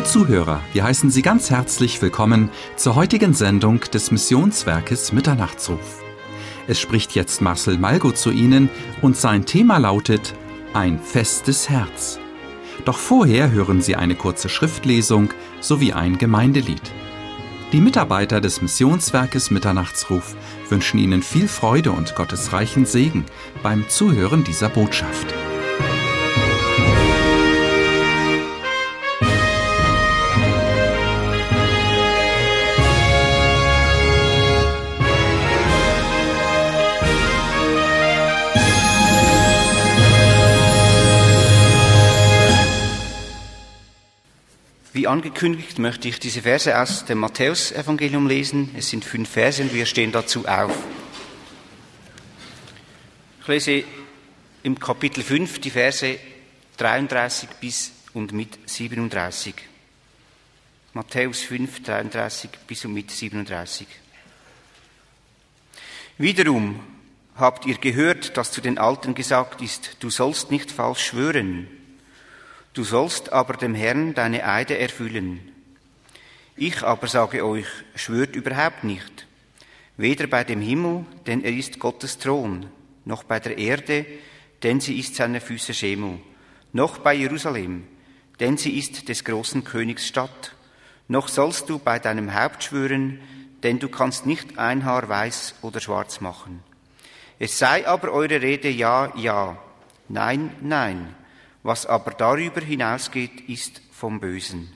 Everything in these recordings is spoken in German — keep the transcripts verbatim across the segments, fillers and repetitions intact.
Zuhörer, wir heißen Sie ganz herzlich willkommen zur heutigen Sendung des Missionswerkes Mitternachtsruf. Es spricht jetzt Marcel Malgo zu Ihnen und sein Thema lautet Ein festes Herz. Doch vorher hören Sie eine kurze Schriftlesung sowie ein Gemeindelied. Die Mitarbeiter des Missionswerkes Mitternachtsruf wünschen Ihnen viel Freude und Gottes reichen Segen beim Zuhören dieser Botschaft. Wie angekündigt möchte ich diese Verse aus dem Matthäus-Evangelium lesen. Es sind fünf Verse und wir stehen dazu auf. Ich lese im Kapitel fünf die Verse dreiunddreißig bis und mit siebenunddreißig. Matthäus fünf, dreiunddreißig bis und mit siebenunddreißig. Wiederum habt ihr gehört, dass zu den Alten gesagt ist, du sollst nicht falsch schwören. Du sollst aber dem Herrn deine Eide erfüllen. Ich aber sage euch, schwört überhaupt nicht, weder bei dem Himmel, denn er ist Gottes Thron, noch bei der Erde, denn sie ist seiner Füße Schemel, noch bei Jerusalem, denn sie ist des großen Königs Stadt, noch sollst du bei deinem Haupt schwören, denn du kannst nicht ein Haar weiß oder schwarz machen. Es sei aber eure Rede ja, ja, nein, nein. Was aber darüber hinausgeht, ist vom Bösen.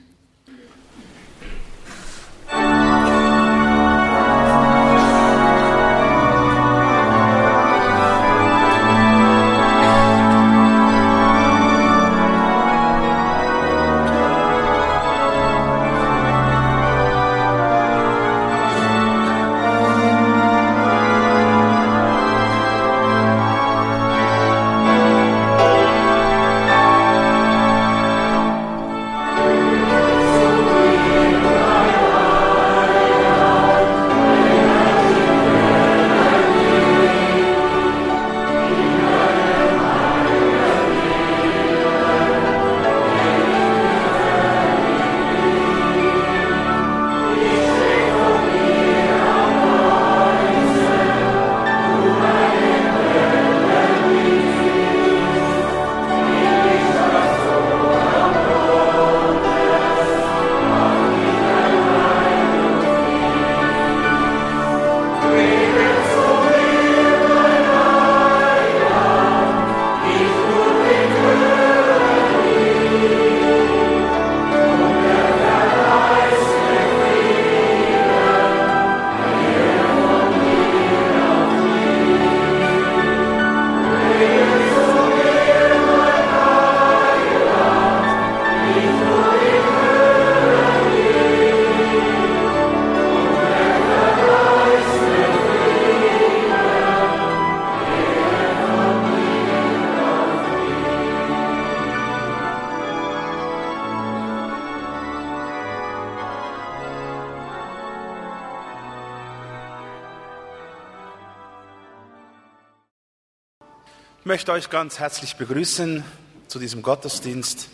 Ich möchte euch ganz herzlich begrüßen zu diesem Gottesdienst.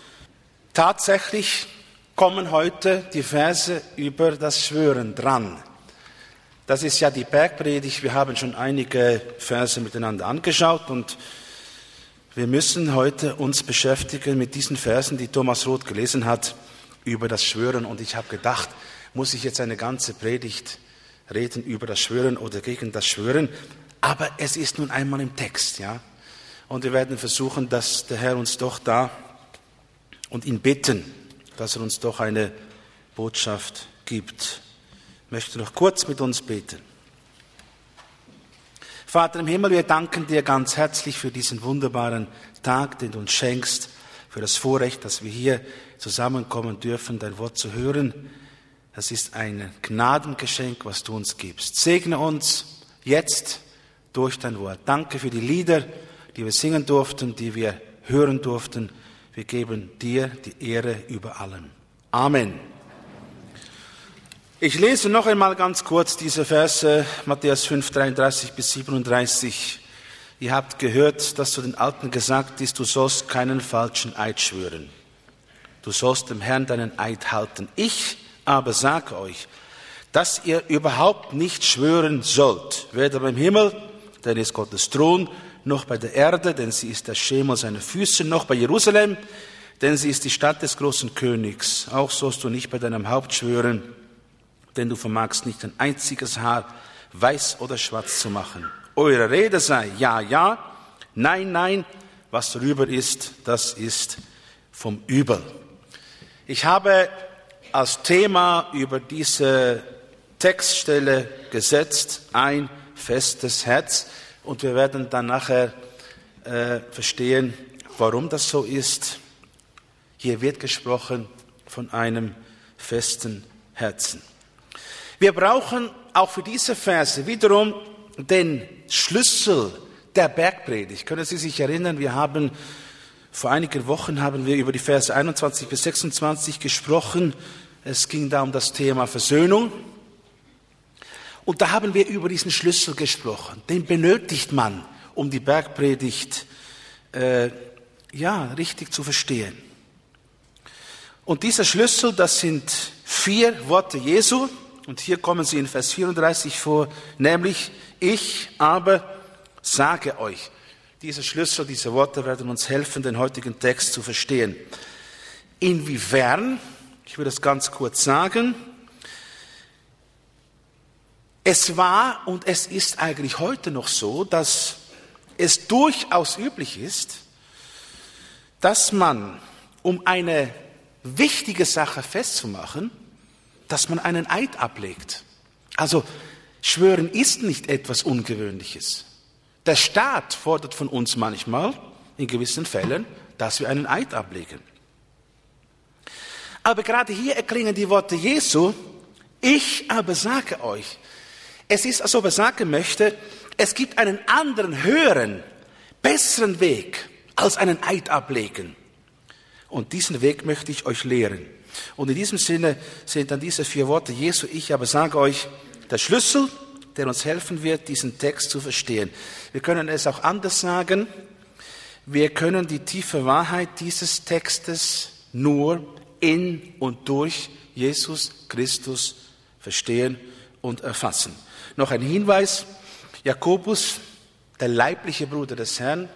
Tatsächlich kommen heute die Verse über das Schwören dran. Das ist ja die Bergpredigt. Wir haben schon einige Verse miteinander angeschaut und wir müssen heute uns beschäftigen mit diesen Versen, die Thomas Roth gelesen hat, über das Schwören. Und ich habe gedacht, muss ich jetzt eine ganze Predigt reden über das Schwören oder gegen das Schwören? Aber es ist nun einmal im Text, ja. Und wir werden versuchen, dass der Herr uns doch da und ihn bitten, dass er uns doch eine Botschaft gibt. Ich möchte noch kurz mit uns beten. Vater im Himmel, wir danken dir ganz herzlich für diesen wunderbaren Tag, den du uns schenkst, für das Vorrecht, dass wir hier zusammenkommen dürfen, dein Wort zu hören. Das ist ein Gnadengeschenk, was du uns gibst. Segne uns jetzt durch dein Wort. Danke für die Lieder, die wir singen durften, die wir hören durften. Wir geben dir die Ehre über allem. Amen. Ich lese noch einmal ganz kurz diese Verse, Matthäus fünf, dreiunddreißig bis siebenunddreißig. Ihr habt gehört, dass zu den Alten gesagt ist, du sollst keinen falschen Eid schwören. du sollst dem Herrn deinen Eid halten. Ich aber sage euch, dass ihr überhaupt nicht schwören sollt, weder beim Himmel, denn ist Gottes Thron, noch bei der Erde, denn sie ist der Schemel seiner Füße, noch bei Jerusalem, denn sie ist die Stadt des großen Königs. Auch sollst du nicht bei deinem Haupt schwören, denn du vermagst nicht ein einziges Haar weiß oder schwarz zu machen. Eure Rede sei ja, ja, nein, nein, was darüber ist, das ist vom Übel. Ich habe als Thema über diese Textstelle gesetzt, ein festes Herz. Und wir werden dann nachher äh, verstehen, warum das so ist. Hier wird gesprochen von einem festen Herzen. Wir brauchen auch für diese Verse wiederum den Schlüssel der Bergpredigt. Können Sie sich erinnern, wir haben vor einigen Wochen haben wir über die Verse einundzwanzig bis sechsundzwanzig gesprochen. Es ging da um das Thema Versöhnung. Und da haben wir über diesen Schlüssel gesprochen. Den benötigt man, um die Bergpredigt äh, ja, richtig zu verstehen. Und dieser Schlüssel, das sind vier Worte Jesu. Und hier kommen sie in Vers vierunddreißig vor, nämlich, ich aber sage euch. Dieser Schlüssel, diese Worte werden uns helfen, den heutigen Text zu verstehen. Inwiefern, ich will das ganz kurz sagen, es war und es ist eigentlich heute noch so, dass es durchaus üblich ist, dass man, um eine wichtige Sache festzumachen, dass man einen Eid ablegt. Also Schwören ist nicht etwas Ungewöhnliches. Der Staat fordert von uns manchmal, in gewissen Fällen, dass wir einen Eid ablegen. Aber gerade hier erklingen die Worte Jesu, ich aber sage euch. Es ist, als ob er sagen möchte, es gibt einen anderen, höheren, besseren Weg als einen Eid ablegen. Und diesen Weg möchte ich euch lehren. Und in diesem Sinne sind dann diese vier Worte Jesu, ich aber sage euch, der Schlüssel, der uns helfen wird, diesen Text zu verstehen. Wir können es auch anders sagen. Wir können die tiefe Wahrheit dieses Textes nur in und durch Jesus Christus verstehen und erfassen. Noch ein Hinweis, Jakobus, der leibliche Bruder des Herrn,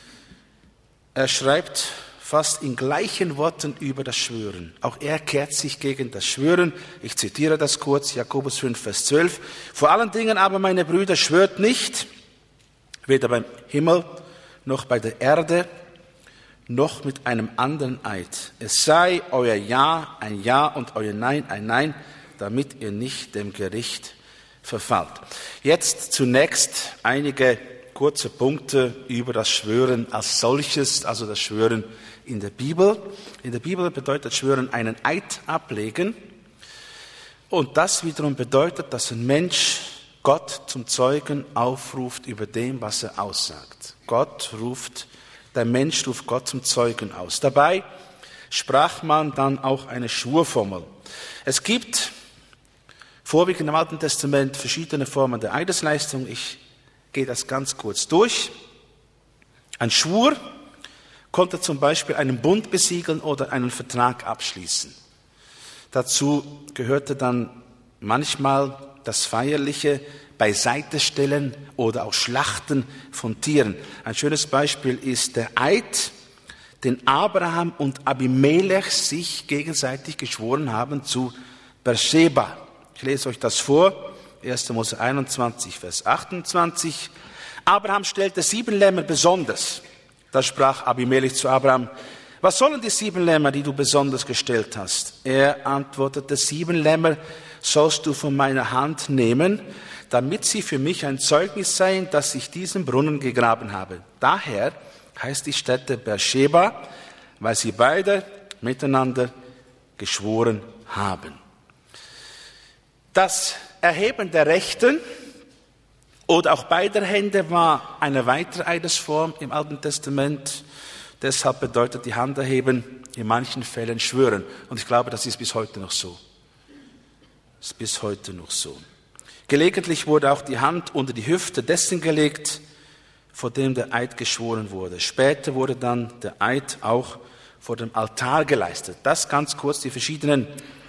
er schreibt fast in gleichen Worten über das Schwören. Auch er kehrt sich gegen das Schwören. Ich zitiere das kurz, Jakobus fünf, Vers zwölf. Vor allen Dingen aber, meine Brüder, schwört nicht, weder beim Himmel noch bei der Erde, noch mit einem anderen Eid. Es sei euer Ja ein Ja und euer Nein ein Nein, damit ihr nicht dem Gericht verfallt. Jetzt zunächst einige kurze Punkte über das Schwören als solches, also das Schwören in der Bibel. In der Bibel bedeutet Schwören einen Eid ablegen. Und das wiederum bedeutet, dass ein Mensch Gott zum Zeugen aufruft über dem, was er aussagt. Gott ruft, der Mensch ruft Gott zum Zeugen aus. Dabei sprach man dann auch eine Schwurformel. Es gibt vorwiegend im Alten Testament verschiedene Formen der Eidesleistung. Ich gehe das ganz kurz durch. Ein Schwur konnte zum Beispiel einen Bund besiegeln oder einen Vertrag abschließen. Dazu gehörte dann manchmal das feierliche Beiseitestellen oder auch Schlachten von Tieren. Ein schönes Beispiel ist der Eid, den Abraham und Abimelech sich gegenseitig geschworen haben zu Beersheba. Ich lese euch das vor, erster Mose einundzwanzig, Vers achtundzwanzig. Abraham stellte sieben Lämmer besonders. Da sprach Abimelech zu Abraham, was sollen die sieben Lämmer, die du besonders gestellt hast? Er antwortete, sieben Lämmer sollst du von meiner Hand nehmen, damit sie für mich ein Zeugnis seien, dass ich diesen Brunnen gegraben habe. Daher heißt die Stätte Beersheba, weil sie beide miteinander geschworen haben. Das Erheben der Rechten oder auch beider Hände war eine weitere Eidesform im Alten Testament. Deshalb bedeutet die Hand erheben in manchen Fällen schwören. Und ich glaube, das ist bis heute noch so. Das ist bis heute noch so. Gelegentlich wurde auch die Hand unter die Hüfte dessen gelegt, vor dem der Eid geschworen wurde. Später wurde dann der Eid auch vor dem Altar geleistet. Das ganz kurz die verschiedenen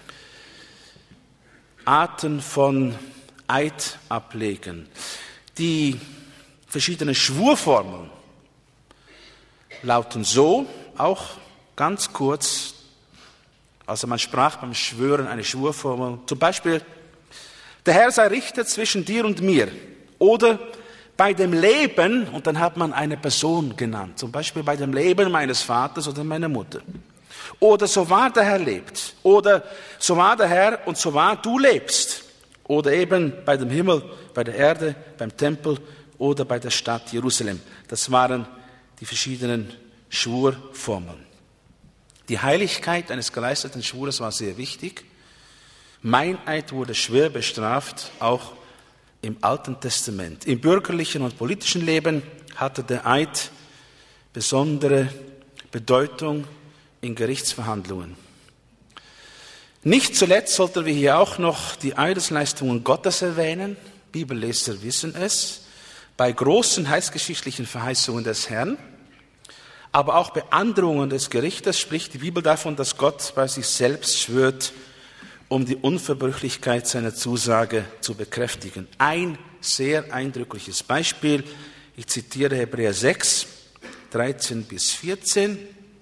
Arten von Eid ablegen. Die verschiedenen Schwurformeln lauten so, auch ganz kurz, also man sprach beim Schwören eine Schwurformel, zum Beispiel, der Herr sei Richter zwischen dir und mir, oder bei dem Leben, und dann hat man eine Person genannt, zum Beispiel bei dem Leben meines Vaters oder meiner Mutter, oder so wahr der Herr lebt, oder so wahr der Herr und so wahr du lebst, oder eben bei dem Himmel, bei der Erde, beim Tempel oder bei der Stadt Jerusalem. Das waren die verschiedenen Schwurformeln. Die Heiligkeit eines geleisteten Schwures war sehr wichtig. Meineid wurde schwer bestraft, auch im Alten Testament. Im bürgerlichen und politischen Leben hatte der Eid besondere Bedeutung in Gerichtsverhandlungen. Nicht zuletzt sollten wir hier auch noch die Eidesleistungen Gottes erwähnen. Bibelleser wissen es. Bei großen heilsgeschichtlichen Verheißungen des Herrn, aber auch bei Androhungen des Gerichtes spricht die Bibel davon, dass Gott bei sich selbst schwört, um die Unverbrüchlichkeit seiner Zusage zu bekräftigen. Ein sehr eindrückliches Beispiel, ich zitiere Hebräer sechs, dreizehn bis vierzehn.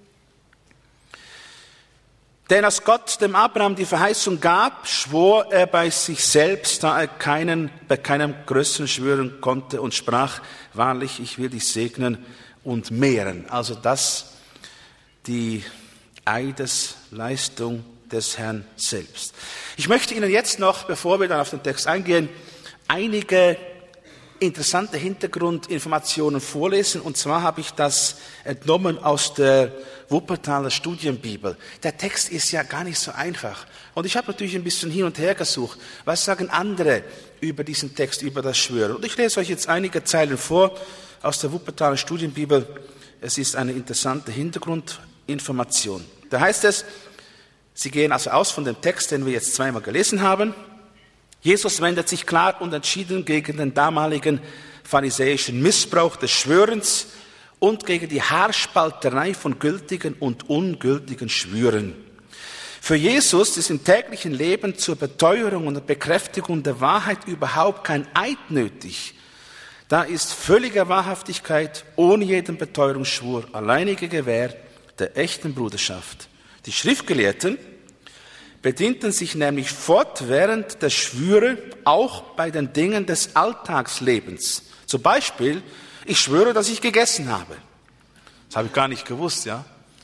Denn als Gott dem Abraham die Verheißung gab, schwor er bei sich selbst, da er keinen, bei keinem Größeren schwören konnte und sprach, wahrlich, ich will dich segnen und mehren. Also das, die Eidesleistung des Herrn selbst. Ich möchte Ihnen jetzt noch, bevor wir dann auf den Text eingehen, einige interessante Hintergrundinformationen vorlesen. Und zwar habe ich das entnommen aus der Wuppertaler Studienbibel. Der Text ist ja gar nicht so einfach. Und ich habe natürlich ein bisschen hin und her gesucht. Was sagen andere über diesen Text, über das Schwören? Und ich lese euch jetzt einige Zeilen vor aus der Wuppertaler Studienbibel. Es ist eine interessante Hintergrundinformation. Da heißt es, Sie gehen also aus von dem Text, den wir jetzt zweimal gelesen haben. Jesus wendet sich klar und entschieden gegen den damaligen pharisäischen Missbrauch des Schwörens und gegen die Haarspalterei von gültigen und ungültigen Schwüren. Für Jesus ist im täglichen Leben zur Beteuerung und Bekräftigung der Wahrheit überhaupt kein Eid nötig. Da ist völlige Wahrhaftigkeit ohne jeden Beteuerungsschwur alleinige Gewähr der echten Bruderschaft. Die Schriftgelehrten bedienten sich nämlich fortwährend der Schwüre auch bei den Dingen des Alltagslebens. Zum Beispiel, ich schwöre, dass ich gegessen habe. Das habe ich gar nicht gewusst, ja.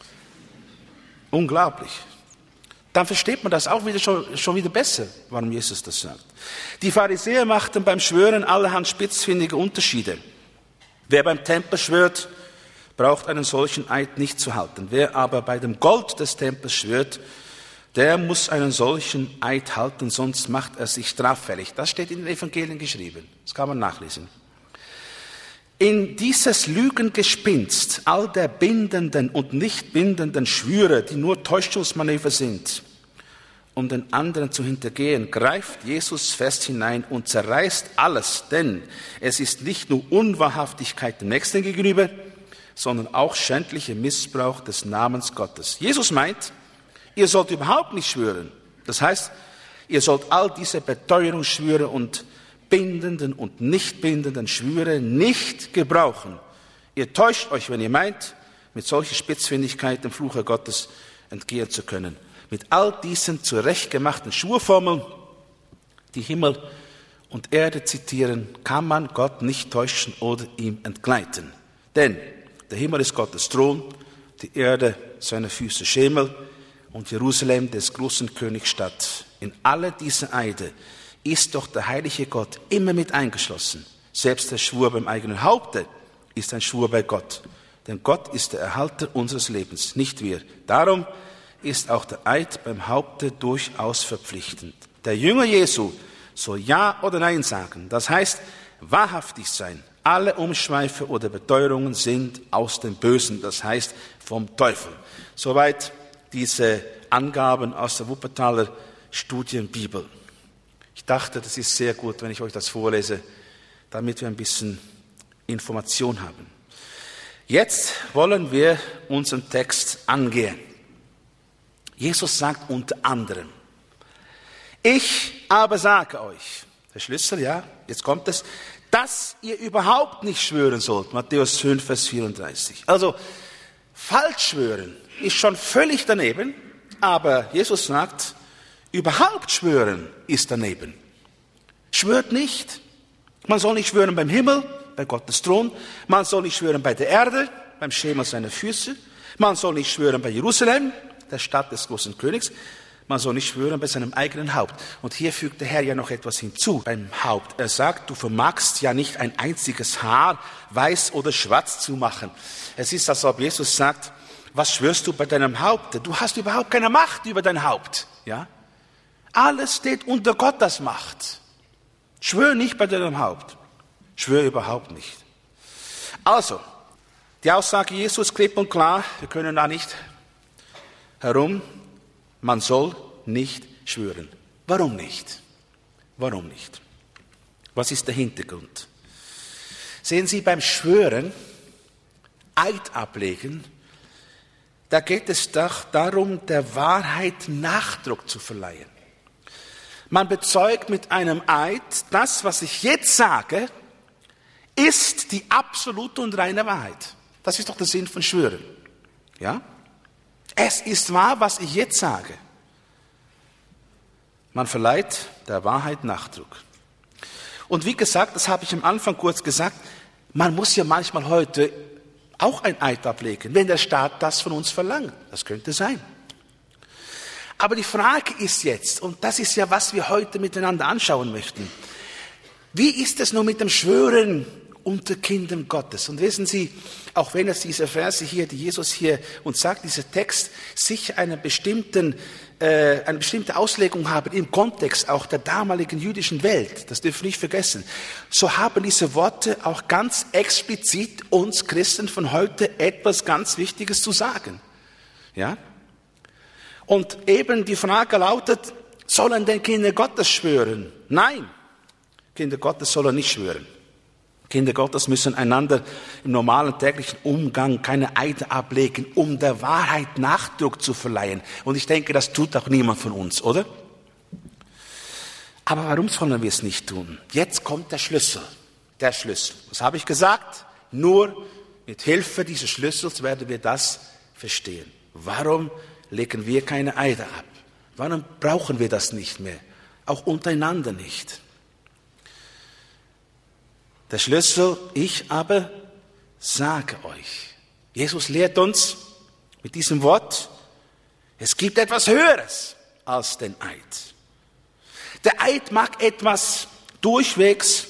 Unglaublich. Dann versteht man das auch wieder schon, schon wieder besser, warum Jesus das sagt. Die Pharisäer machten beim Schwören allerhand spitzfindige Unterschiede. Wer beim Tempel schwört, braucht einen solchen Eid nicht zu halten. Wer aber bei dem Gold des Tempels schwört, der muss einen solchen Eid halten, sonst macht er sich straffällig. Das steht in den Evangelien geschrieben. Das kann man nachlesen. In dieses Lügengespinst all der bindenden und nicht bindenden Schwüre, die nur Täuschungsmanöver sind, um den anderen zu hintergehen, greift Jesus fest hinein und zerreißt alles. Denn es ist nicht nur Unwahrhaftigkeit dem Nächsten gegenüber, sondern auch schändlicher Missbrauch des Namens Gottes. Jesus meint, ihr sollt überhaupt nicht schwören. Das heißt, ihr sollt all diese Beteuerungsschwüre und bindenden und nicht bindenden Schwüre nicht gebrauchen. Ihr täuscht euch, wenn ihr meint, mit solcher Spitzfindigkeit dem Fluche Gottes entgehen zu können. Mit all diesen zurechtgemachten Schwurformeln, die Himmel und Erde zitieren, kann man Gott nicht täuschen oder ihm entgleiten. Denn der Himmel ist Gottes Thron, die Erde seine Füße Schemel und Jerusalem des großen Königs Stadt. In alle diese Eide ist doch der heilige Gott immer mit eingeschlossen. Selbst der Schwur beim eigenen Haupte ist ein Schwur bei Gott. Denn Gott ist der Erhalter unseres Lebens, nicht wir. Darum ist auch der Eid beim Haupte durchaus verpflichtend. Der Jünger Jesu soll Ja oder Nein sagen. Das heißt, wahrhaftig sein. Alle Umschweife oder Beteuerungen sind aus dem Bösen, das heißt vom Teufel. Soweit diese Angaben aus der Wuppertaler Studienbibel. Ich dachte, das ist sehr gut, wenn ich euch das vorlese, damit wir ein bisschen Information haben. Jetzt wollen wir unseren Text angehen. Jesus sagt unter anderem, ich aber sage euch, der Schlüssel, ja, jetzt kommt es, dass ihr überhaupt nicht schwören sollt. Matthäus fünf, Vers vierunddreißig. Also, falsch schwören ist schon völlig daneben, aber Jesus sagt, überhaupt schwören ist daneben. Schwört nicht. Man soll nicht schwören beim Himmel, bei Gottes Thron. Man soll nicht schwören bei der Erde, beim Schemel seiner Füße. Man soll nicht schwören bei Jerusalem, der Stadt des großen Königs. Man soll nicht schwören bei seinem eigenen Haupt. Und hier fügt der Herr ja noch etwas hinzu beim Haupt. Er sagt, du vermagst ja nicht ein einziges Haar weiß oder schwarz zu machen. Es ist, als ob Jesus sagt, was schwörst du bei deinem Haupt? Du hast überhaupt keine Macht über dein Haupt. Ja? Alles steht unter Gottes Macht. Schwör nicht bei deinem Haupt. Schwör überhaupt nicht. Also, die Aussage Jesus klipp und klar, wir können da nicht herum. Man soll nicht schwören. Warum nicht? Warum nicht? Was ist der Hintergrund? Sehen Sie, beim Schwören, Eid ablegen, da geht es doch darum, der Wahrheit Nachdruck zu verleihen. Man bezeugt mit einem Eid, das, was ich jetzt sage, ist die absolute und reine Wahrheit. Das ist doch der Sinn von Schwören. Ja? Es ist wahr, was ich jetzt sage. Man verleiht der Wahrheit Nachdruck. Und wie gesagt, das habe ich am Anfang kurz gesagt, man muss ja manchmal heute auch ein Eid ablegen, wenn der Staat das von uns verlangt. Das könnte sein. Aber die Frage ist jetzt, und das ist ja, was wir heute miteinander anschauen möchten, wie ist es nun mit dem Schwören unter Kindern Gottes? Und wissen Sie, auch wenn es diese Verse hier, die Jesus hier uns sagt, dieser Text, sich einen bestimmten, äh, eine bestimmte Auslegung haben im Kontext auch der damaligen jüdischen Welt, das dürfen wir nicht vergessen, so haben diese Worte auch ganz explizit uns Christen von heute etwas ganz Wichtiges zu sagen. Ja? Und eben die Frage lautet, sollen denn Kinder Gottes schwören? Nein, Kinder Gottes sollen nicht schwören. Kinder Gottes müssen einander im normalen täglichen Umgang keine Eide ablegen, um der Wahrheit Nachdruck zu verleihen. Und ich denke, das tut auch niemand von uns, oder? Aber warum sollen wir es nicht tun? Jetzt kommt der Schlüssel. Der Schlüssel. Was habe ich gesagt? Nur mit Hilfe dieses Schlüssels werden wir das verstehen. Warum legen wir keine Eide ab? Warum brauchen wir das nicht mehr? Auch untereinander nicht. Der Schlüssel, ich aber sage euch. Jesus lehrt uns mit diesem Wort, es gibt etwas Höheres als den Eid. Der Eid mag etwas durchwegs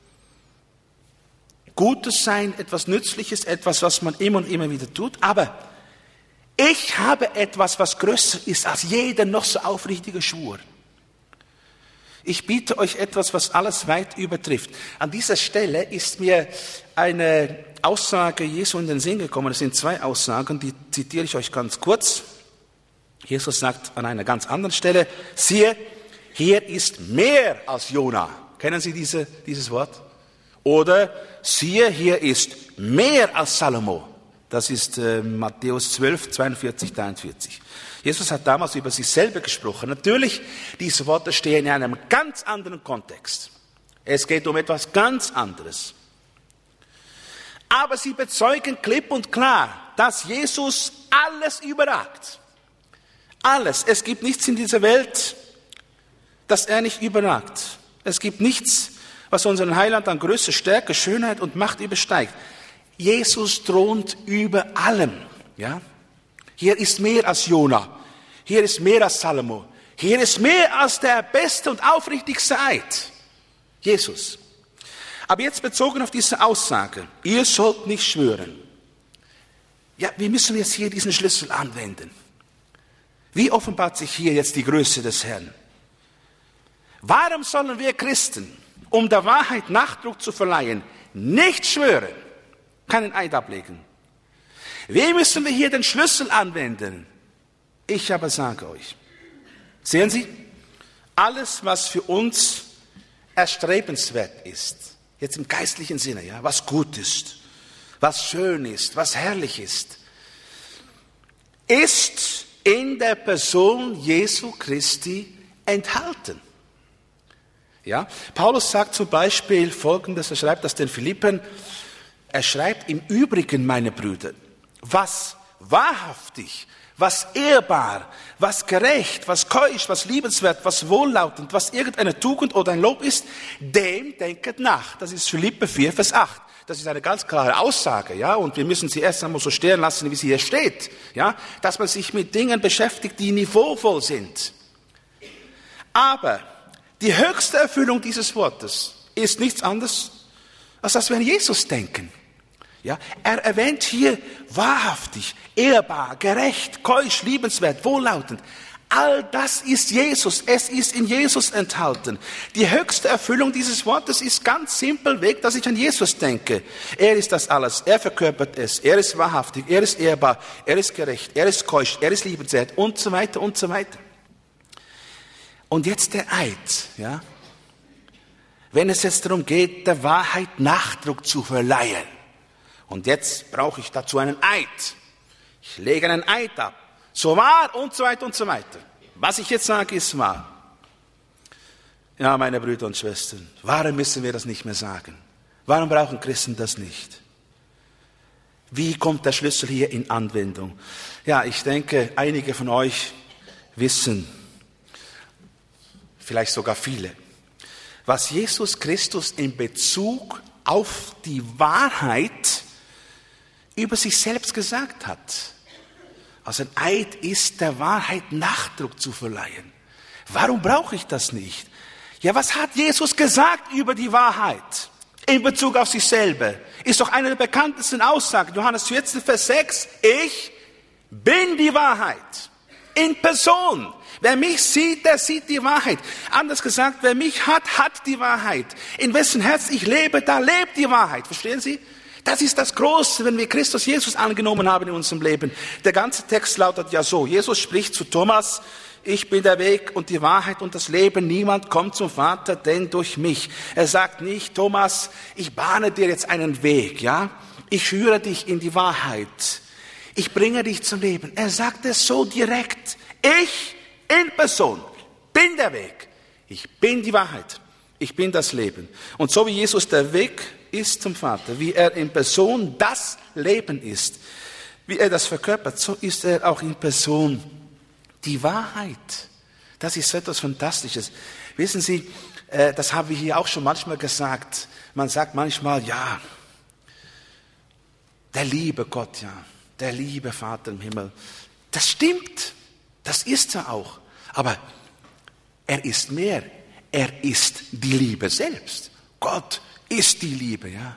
Gutes sein, etwas Nützliches, etwas, was man immer und immer wieder tut, aber ich habe etwas, was größer ist als jeder noch so aufrichtige Schwur. Ich biete euch etwas, was alles weit übertrifft. An dieser Stelle ist mir eine Aussage Jesu in den Sinn gekommen. Es sind zwei Aussagen, die zitiere ich euch ganz kurz. Jesus sagt an einer ganz anderen Stelle, siehe, hier ist mehr als Jona. Kennen Sie diese, dieses Wort? Oder siehe, hier ist mehr als Salomo. Das ist äh, Matthäus zwölf, zweiundvierzig, dreiundvierzig. Jesus hat damals über sich selber gesprochen. Natürlich, diese Worte stehen in einem ganz anderen Kontext. Es geht um etwas ganz anderes. Aber sie bezeugen klipp und klar, dass Jesus alles überragt. Alles. Es gibt nichts in dieser Welt, das er nicht überragt. Es gibt nichts, was unseren Heiland an Größe, Stärke, Schönheit und Macht übersteigt. Jesus thront über allem. Ja? Hier ist mehr als Jona. Hier ist mehr als Salomo. Hier ist mehr als der beste und aufrichtigste Eid. Jesus. Aber jetzt bezogen auf diese Aussage. Ihr sollt nicht schwören. Ja, wie müssen wir jetzt hier diesen Schlüssel anwenden? Wie offenbart sich hier jetzt die Größe des Herrn? Warum sollen wir Christen, um der Wahrheit Nachdruck zu verleihen, nicht schwören, keinen Eid ablegen? Wie müssen wir hier den Schlüssel anwenden? Ich aber sage euch, sehen Sie, alles, was für uns erstrebenswert ist, jetzt im geistlichen Sinne, ja, was gut ist, was schön ist, was herrlich ist, ist in der Person Jesu Christi enthalten. Ja, Paulus sagt zum Beispiel Folgendes, er schreibt das den Philippern, er schreibt im Übrigen, meine Brüder, was wahrhaftig, was ehrbar, was gerecht, was keusch, was liebenswert, was wohllautend, was irgendeine Tugend oder ein Lob ist, dem denket nach. Das ist Philipper vier, Vers acht. Das ist eine ganz klare Aussage, ja, und wir müssen sie erst einmal so stehen lassen, wie sie hier steht, ja, dass man sich mit Dingen beschäftigt, die niveauvoll sind. Aber die höchste Erfüllung dieses Wortes ist nichts anderes, als dass wir an Jesus denken. Ja, er erwähnt hier wahrhaftig, ehrbar, gerecht, keusch, liebenswert, wohllautend. All das ist Jesus, es ist in Jesus enthalten. Die höchste Erfüllung dieses Wortes ist ganz simpel weg, dass ich an Jesus denke. Er ist das alles, er verkörpert es, er ist wahrhaftig, er ist ehrbar, er ist gerecht, er ist keusch, er ist liebenswert und so weiter und so weiter. Und jetzt der Eid, ja. Wenn es jetzt darum geht, der Wahrheit Nachdruck zu verleihen. Und jetzt brauche ich dazu einen Eid. Ich lege einen Eid ab. So wahr und so weiter und so weiter. Was ich jetzt sage, ist wahr. Ja, meine Brüder und Schwestern, warum müssen wir das nicht mehr sagen? Warum brauchen Christen das nicht? Wie kommt der Schlüssel hier in Anwendung? Ja, ich denke, einige von euch wissen, vielleicht sogar viele, was Jesus Christus in Bezug auf die Wahrheit über sich selbst gesagt hat. Also ein Eid ist, der Wahrheit Nachdruck zu verleihen. Warum brauche ich das nicht? Ja, was hat Jesus gesagt über die Wahrheit in Bezug auf sich selber? Ist doch eine der bekanntesten Aussagen. Johannes vierzehn, Vers sechs. Ich bin die Wahrheit. In Person. Wer mich sieht, der sieht die Wahrheit. Anders gesagt, wer mich hat, hat die Wahrheit. In wessen Herz ich lebe, da lebt die Wahrheit. Verstehen Sie? Das ist das Große, wenn wir Christus Jesus angenommen haben in unserem Leben. Der ganze Text lautet ja so. Jesus spricht zu Thomas, ich bin der Weg und die Wahrheit und das Leben. Niemand kommt zum Vater, denn durch mich. Er sagt nicht, Thomas, ich bahne dir jetzt einen Weg, ja? Ich führe dich in die Wahrheit. Ich bringe dich zum Leben. Er sagt es so direkt. Ich in Person bin der Weg. Ich bin die Wahrheit. Ich bin das Leben. Und so wie Jesus der Weg ist zum Vater, wie er in Person das Leben ist, wie er das verkörpert, so ist er auch in Person die Wahrheit. Das ist so etwas Fantastisches. Wissen Sie, äh, das haben wir hier auch schon manchmal gesagt. Man sagt manchmal, ja, der liebe Gott, ja, der liebe Vater im Himmel. Das stimmt, das ist er auch. Aber er ist mehr. Er ist die Liebe selbst. Gott ist die Liebe, ja.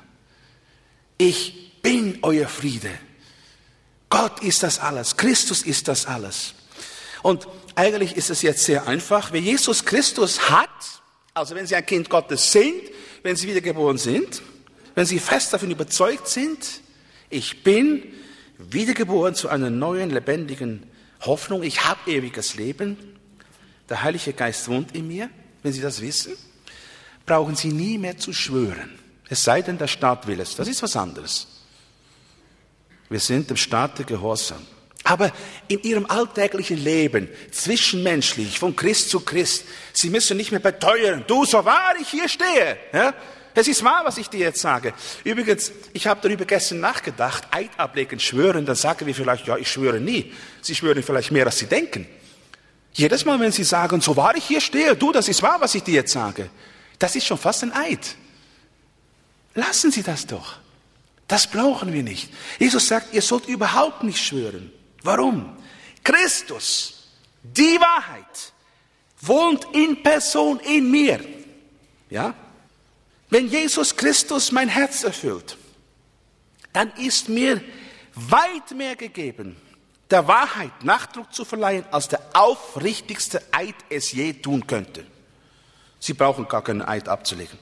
Ich bin euer Friede. Gott ist das alles. Christus ist das alles. Und eigentlich ist es jetzt sehr einfach. Wer Jesus Christus hat, also wenn Sie ein Kind Gottes sind, wenn Sie wiedergeboren sind, wenn Sie fest davon überzeugt sind, ich bin wiedergeboren zu einer neuen, lebendigen Hoffnung, ich habe ewiges Leben, der Heilige Geist wohnt in mir, wenn Sie das wissen, brauchen Sie nie mehr zu schwören. Es sei denn, der Staat will es. Das ist was anderes. Wir sind dem Staat gehorsam. Aber in Ihrem alltäglichen Leben, zwischenmenschlich, von Christ zu Christ, Sie müssen nicht mehr beteuern, du, so wahr ich hier stehe. Ja? Es ist wahr, was ich dir jetzt sage. Übrigens, ich habe darüber gestern nachgedacht, Eid ablegen, schwören, dann sagen wir vielleicht, ja, ich schwöre nie. Sie schwören vielleicht mehr, als Sie denken. Jedes Mal, wenn Sie sagen, so wahr ich hier stehe, du, das ist wahr, was ich dir jetzt sage, das ist schon fast ein Eid. Lassen Sie das doch. Das brauchen wir nicht. Jesus sagt, ihr sollt überhaupt nicht schwören. Warum? Christus, die Wahrheit, wohnt in Person in mir. Ja? Wenn Jesus Christus mein Herz erfüllt, dann ist mir weit mehr gegeben, der Wahrheit Nachdruck zu verleihen, als der aufrichtigste Eid es je tun könnte. Sie brauchen gar keinen Eid abzulegen.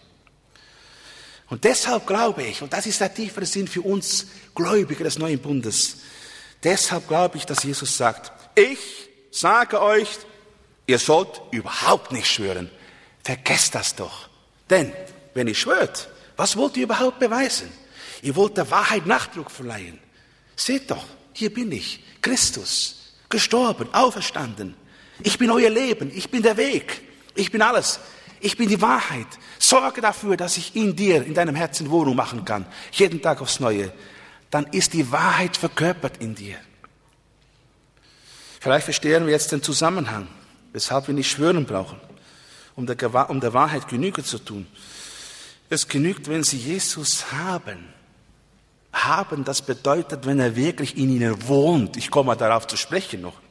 Und deshalb glaube ich, und das ist der tiefere Sinn für uns Gläubige des neuen Bundes, deshalb glaube ich, dass Jesus sagt, ich sage euch, ihr sollt überhaupt nicht schwören. Vergesst das doch. Denn wenn ihr schwört, was wollt ihr überhaupt beweisen? Ihr wollt der Wahrheit Nachdruck verleihen. Seht doch, hier bin ich, Christus, gestorben, auferstanden. Ich bin euer Leben, ich bin der Weg, ich bin alles, ich bin die Wahrheit. Sorge dafür, dass ich in dir, in deinem Herzen Wohnung machen kann, jeden Tag aufs Neue. Dann ist die Wahrheit verkörpert in dir. Vielleicht verstehen wir jetzt den Zusammenhang, weshalb wir nicht schwören brauchen, um der, um der Wahrheit Genüge zu tun. Es genügt, wenn sie Jesus haben. Haben, das bedeutet, wenn er wirklich in ihnen wohnt. Ich komme darauf zu sprechen noch.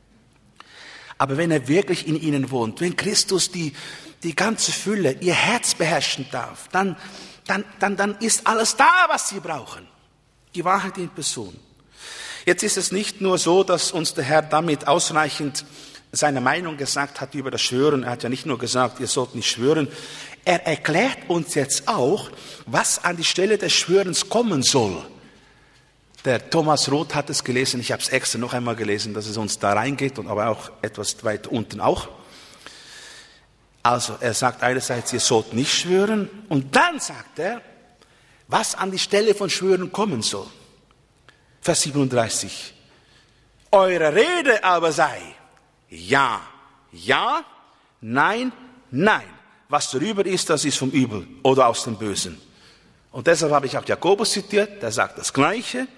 Aber wenn er wirklich in ihnen wohnt, wenn Christus die, die ganze Fülle, ihr Herz beherrschen darf, dann, dann, dann, dann ist alles da, was sie brauchen. Die Wahrheit in Person. Jetzt ist es nicht nur so, dass uns der Herr damit ausreichend seine Meinung gesagt hat über das Schwören. Er hat ja nicht nur gesagt, ihr sollt nicht schwören. Er erklärt uns jetzt auch, was an die Stelle des Schwörens kommen soll. Der Thomas Roth hat es gelesen, ich habe es extra noch einmal gelesen, dass es uns da reingeht, und aber auch etwas weiter unten auch. Also er sagt einerseits, ihr sollt nicht schwören, und dann sagt er, was an die Stelle von Schwören kommen soll. Vers siebenunddreißig. Eure Rede aber sei ja, ja, nein, nein. Was darüber ist, das ist vom Übel oder aus dem Bösen. Und deshalb habe ich auch Jakobus zitiert, der sagt das Gleiche.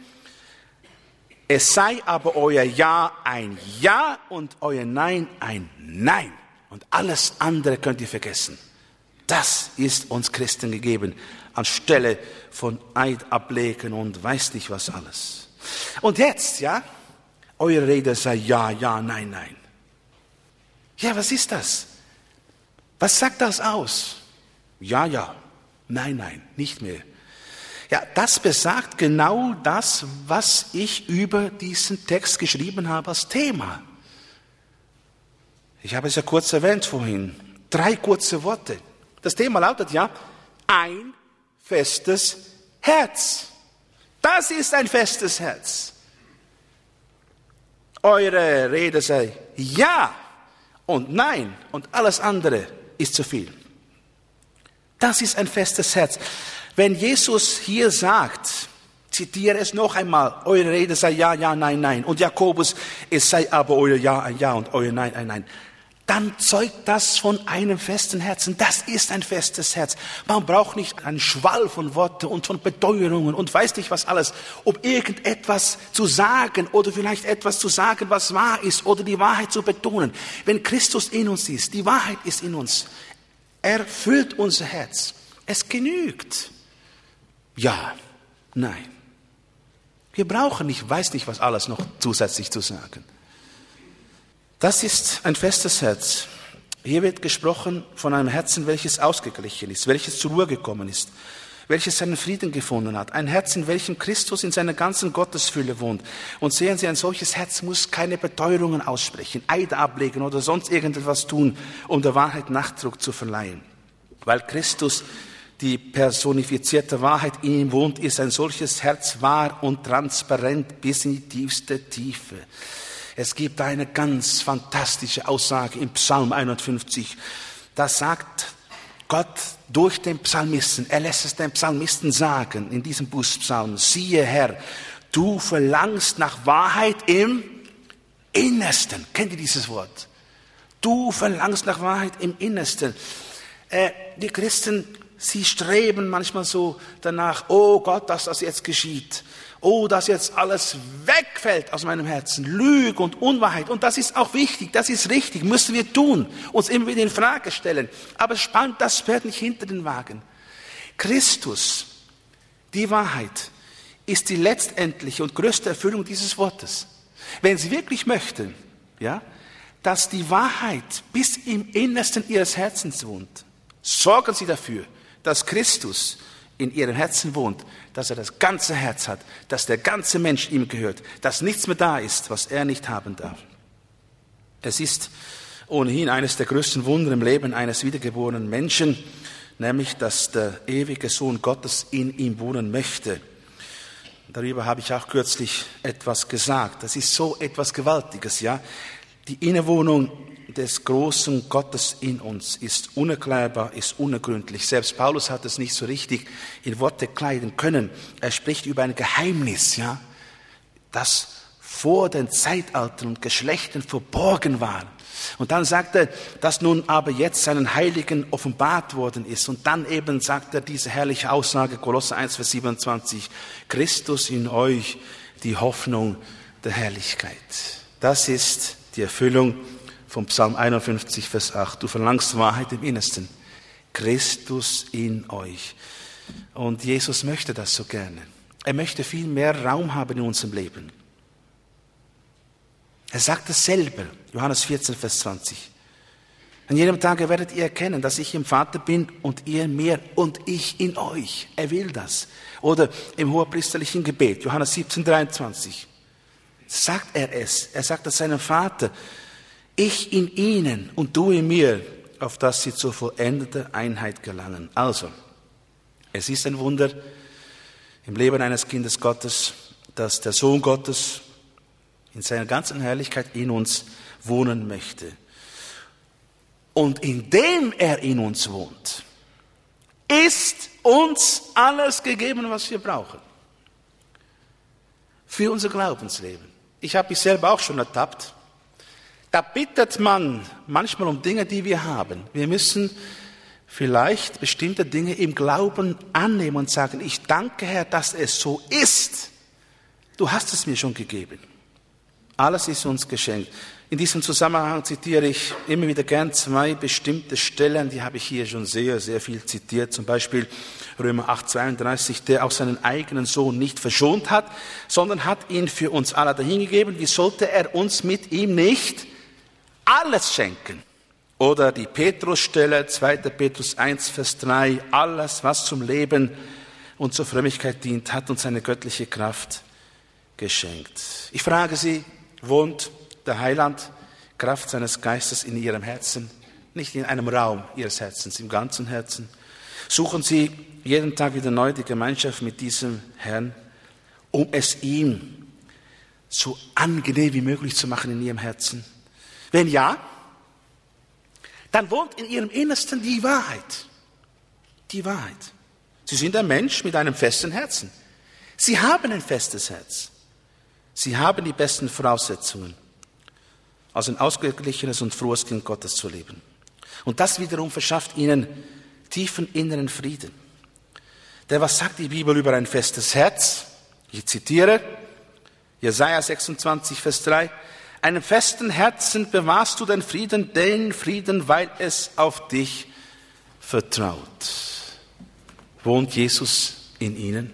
Es sei aber euer Ja ein Ja und euer Nein ein Nein. Und alles andere könnt ihr vergessen. Das ist uns Christen gegeben, anstelle von Eid ablegen und weiß nicht was alles. Und jetzt, ja, eure Rede sei Ja, Ja, Nein, Nein. Ja, was ist das? Was sagt das aus? Ja, ja, nein, nein, nicht mehr. Ja, das besagt genau das, was ich über diesen Text geschrieben habe als Thema. Ich habe es ja kurz erwähnt vorhin. Drei kurze Worte. Das Thema lautet ja, ein festes Herz. Das ist ein festes Herz. Eure Rede sei ja und nein und alles andere ist zu viel. Das ist ein festes Herz. Wenn Jesus hier sagt, zitiere es noch einmal, eure Rede sei ja, ja, nein, nein. Und Jakobus, es sei aber euer Ja ein Ja und euer Nein ein Nein. Dann zeugt das von einem festen Herzen. Das ist ein festes Herz. Man braucht nicht einen Schwall von Worten und von Beteuerungen und weiß nicht was alles, um irgendetwas zu sagen oder vielleicht etwas zu sagen, was wahr ist oder die Wahrheit zu betonen. Wenn Christus in uns ist, die Wahrheit ist in uns, er füllt unser Herz. Es genügt. Ja, nein. Wir brauchen nicht, weiß nicht was alles noch zusätzlich zu sagen. Das ist ein festes Herz. Hier wird gesprochen von einem Herzen, welches ausgeglichen ist, welches zur Ruhe gekommen ist, welches seinen Frieden gefunden hat. Ein Herz, in welchem Christus in seiner ganzen Gottesfülle wohnt. Und sehen Sie, ein solches Herz muss keine Beteuerungen aussprechen, Eid ablegen oder sonst irgendetwas tun, um der Wahrheit Nachdruck zu verleihen. Weil Christus, die personifizierte Wahrheit, in ihm wohnt, ist ein solches Herz wahr und transparent bis in die tiefste Tiefe. Es gibt eine ganz fantastische Aussage im Psalm einundfünfzig. Da sagt Gott durch den Psalmisten, er lässt es den Psalmisten sagen, in diesem Bußpsalm, siehe Herr, du verlangst nach Wahrheit im Innersten. Kennt ihr dieses Wort? Du verlangst nach Wahrheit im Innersten. Äh, die Christen, sie streben manchmal so danach, oh Gott, dass das jetzt geschieht. Oh, dass jetzt alles wegfällt aus meinem Herzen. Lüge und Unwahrheit. Und das ist auch wichtig, das ist richtig, müssen wir tun. Uns immer wieder in Frage stellen. Aber spannt das Pferd nicht hinter den Wagen. Christus, die Wahrheit, ist die letztendliche und größte Erfüllung dieses Wortes. Wenn Sie wirklich möchten, ja, dass die Wahrheit bis im Innersten Ihres Herzens wohnt, sorgen Sie dafür, dass Christus in Ihrem Herzen wohnt, dass er das ganze Herz hat, dass der ganze Mensch ihm gehört, dass nichts mehr da ist, was er nicht haben darf. Es ist ohnehin eines der größten Wunder im Leben eines wiedergeborenen Menschen, nämlich, dass der ewige Sohn Gottes in ihm wohnen möchte. Darüber habe ich auch kürzlich etwas gesagt. Das ist so etwas Gewaltiges, ja. Die Innewohnung des großen Gottes in uns ist unerklärbar, ist unergründlich. Selbst Paulus hat es nicht so richtig in Worte kleiden können. Er spricht über ein Geheimnis, ja, das vor den Zeitaltern und Geschlechtern verborgen war. Und dann sagt er, dass nun aber jetzt seinen Heiligen offenbart worden ist. Und dann eben sagt er diese herrliche Aussage, Kolosser eins, Vers siebenundzwanzig, Christus in euch, die Hoffnung der Herrlichkeit. Das ist die Erfüllung vom Psalm einundfünfzig, Vers acht. Du verlangst Wahrheit im Innersten. Christus in euch. Und Jesus möchte das so gerne. Er möchte viel mehr Raum haben in unserem Leben. Er sagt es selber, Johannes vierzehn, Vers zwanzig. An jedem Tage werdet ihr erkennen, dass ich im Vater bin und ihr mir und ich in euch. Er will das. Oder im hohepriesterlichen Gebet, Johannes siebzehn, dreiundzwanzig. Sagt er es. Er sagt es seinem Vater. Ich in ihnen und du in mir, auf dass sie zur vollendeten Einheit gelangen. Also, es ist ein Wunder im Leben eines Kindes Gottes, dass der Sohn Gottes in seiner ganzen Herrlichkeit in uns wohnen möchte. Und indem er in uns wohnt, ist uns alles gegeben, was wir brauchen. Für unser Glaubensleben. Ich habe mich selber auch schon ertappt. Da bittet man manchmal um Dinge, die wir haben. Wir müssen vielleicht bestimmte Dinge im Glauben annehmen und sagen, ich danke Herr, dass es so ist. Du hast es mir schon gegeben. Alles ist uns geschenkt. In diesem Zusammenhang zitiere ich immer wieder gern zwei bestimmte Stellen, die habe ich hier schon sehr, sehr viel zitiert. Zum Beispiel Römer acht, zweiunddreißig, der auch seinen eigenen Sohn nicht verschont hat, sondern hat ihn für uns alle dahingegeben. Wie sollte er uns mit ihm nicht alles schenken? Oder die Petrusstelle, zweiter Petrus eins, Vers drei, alles, was zum Leben und zur Frömmigkeit dient, hat uns seine göttliche Kraft geschenkt. Ich frage Sie, wohnt der Heiland, Kraft seines Geistes in Ihrem Herzen, nicht in einem Raum Ihres Herzens, im ganzen Herzen? Suchen Sie jeden Tag wieder neu die Gemeinschaft mit diesem Herrn, um es ihm so angenehm wie möglich zu machen in Ihrem Herzen? Wenn ja, dann wohnt in Ihrem Innersten die Wahrheit. Die Wahrheit. Sie sind ein Mensch mit einem festen Herzen. Sie haben ein festes Herz. Sie haben die besten Voraussetzungen, als ein ausgeglichenes und frohes Kind Gottes zu leben. Und das wiederum verschafft ihnen tiefen inneren Frieden. Denn was sagt die Bibel über ein festes Herz? Ich zitiere Jesaja sechsundzwanzig, Vers drei. Einem festen Herzen bewahrst du den Frieden, den Frieden, weil es auf dich vertraut. Wohnt Jesus in ihnen?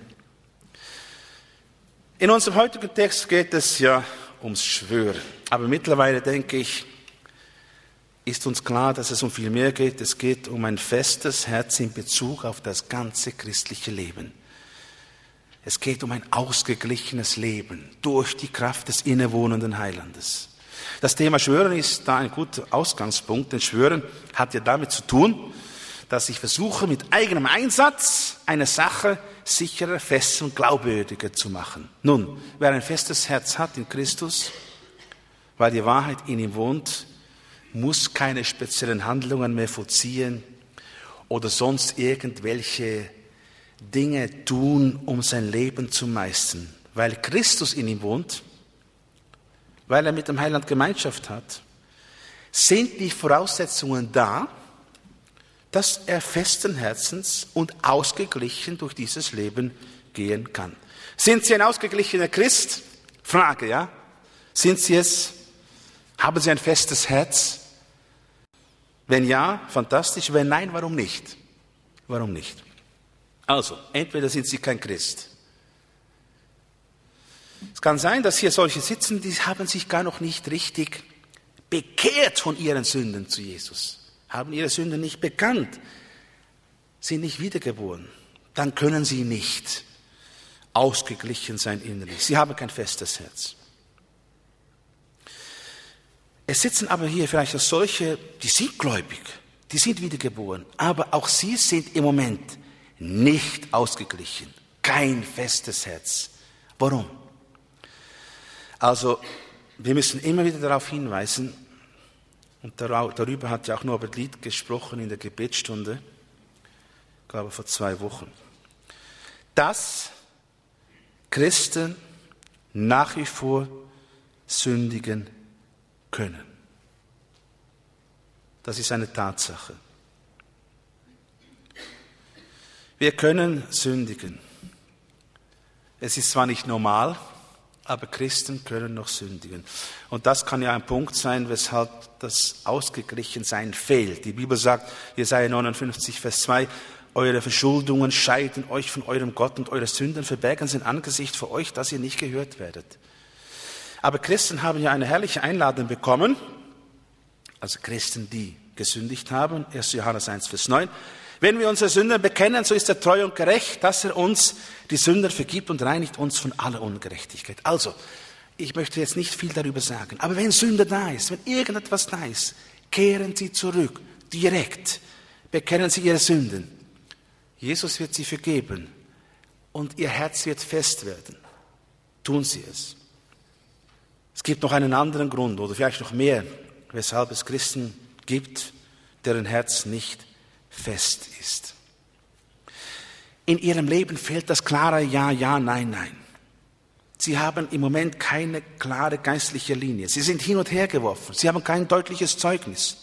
In unserem heutigen Text geht es ja ums Schwören. Aber mittlerweile, denke ich, ist uns klar, dass es um viel mehr geht. Es geht um ein festes Herz in Bezug auf das ganze christliche Leben. Es geht um ein ausgeglichenes Leben durch die Kraft des innewohnenden Heilandes. Das Thema Schwören ist da ein guter Ausgangspunkt, denn Schwören hat ja damit zu tun, dass ich versuche, mit eigenem Einsatz eine Sache sicherer, fester und glaubwürdiger zu machen. Nun, wer ein festes Herz hat in Christus, weil die Wahrheit in ihm wohnt, muss keine speziellen Handlungen mehr vollziehen oder sonst irgendwelche Dinge tun, um sein Leben zu meistern. Weil Christus in ihm wohnt, weil er mit dem Heiland Gemeinschaft hat, sind die Voraussetzungen da, dass er festen Herzens und ausgeglichen durch dieses Leben gehen kann. Sind Sie ein ausgeglichener Christ? Frage, ja? Sind Sie es? Haben Sie ein festes Herz? Wenn ja, fantastisch. Wenn nein, warum nicht? Warum nicht? Also, entweder sind Sie kein Christ. Es kann sein, dass hier solche sitzen, die haben sich gar noch nicht richtig bekehrt von ihren Sünden zu Jesus. Haben ihre Sünden nicht bekannt, sind nicht wiedergeboren, dann können sie nicht ausgeglichen sein innerlich. Sie haben kein festes Herz. Es sitzen aber hier vielleicht auch solche, die sind gläubig, die sind wiedergeboren, aber auch sie sind im Moment nicht ausgeglichen, kein festes Herz. Warum? Also, wir müssen immer wieder darauf hinweisen, Und darüber hat ja auch Norbert Lied gesprochen in der Gebetsstunde, ich glaube vor zwei Wochen, dass Christen nach wie vor sündigen können. Das ist eine Tatsache. Wir können sündigen. Es ist zwar nicht normal, aber Christen können noch sündigen. Und das kann ja ein Punkt sein, weshalb das Ausgeglichensein fehlt. Die Bibel sagt, Jesaja neunundfünfzig, Vers zwei, eure Verschuldungen scheiden euch von eurem Gott und eure Sünden verbergen sein Angesicht vor euch, dass ihr nicht gehört werdet. Aber Christen haben ja eine herrliche Einladung bekommen, also Christen, die gesündigt haben, erster Johannes eins, Vers neun. Wenn wir unsere Sünden bekennen, so ist er treu und gerecht, dass er uns die Sünden vergibt und reinigt uns von aller Ungerechtigkeit. Also, ich möchte jetzt nicht viel darüber sagen, aber wenn Sünde da ist, wenn irgendetwas da ist, kehren Sie zurück, direkt, bekennen Sie Ihre Sünden. Jesus wird sie vergeben und Ihr Herz wird fest werden. Tun Sie es. Es gibt noch einen anderen Grund oder vielleicht noch mehr, weshalb es Christen gibt, deren Herz nicht fest ist. In ihrem Leben fehlt das klare Ja, Ja, Nein, Nein. Sie haben im Moment keine klare geistliche Linie. Sie sind hin und her geworfen. Sie haben kein deutliches Zeugnis.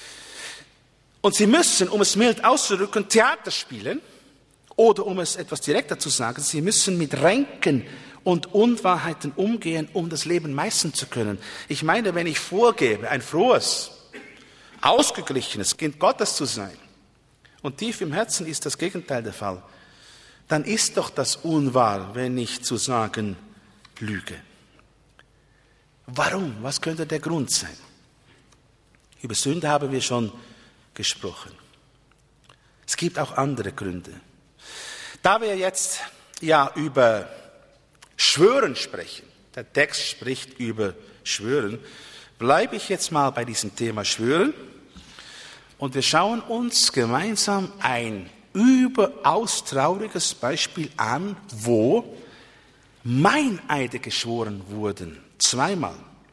Und sie müssen, um es mild auszudrücken, Theater spielen oder um es etwas direkter zu sagen, sie müssen mit Ränken und Unwahrheiten umgehen, um das Leben meistern zu können. Ich meine, wenn ich vorgebe, ein frohes, ausgeglichenes Kind Gottes zu sein, und tief im Herzen ist das Gegenteil der Fall, dann ist doch das unwahr, wenn nicht zu sagen Lüge. Warum? Was könnte der Grund sein? Über Sünde haben wir schon gesprochen. Es gibt auch andere Gründe. Da wir jetzt ja über Schwören sprechen, der Text spricht über Schwören, bleibe ich jetzt mal bei diesem Thema Schwören. Und wir schauen uns gemeinsam ein überaus trauriges Beispiel an, wo Meineide geschworen wurden. Zweimal.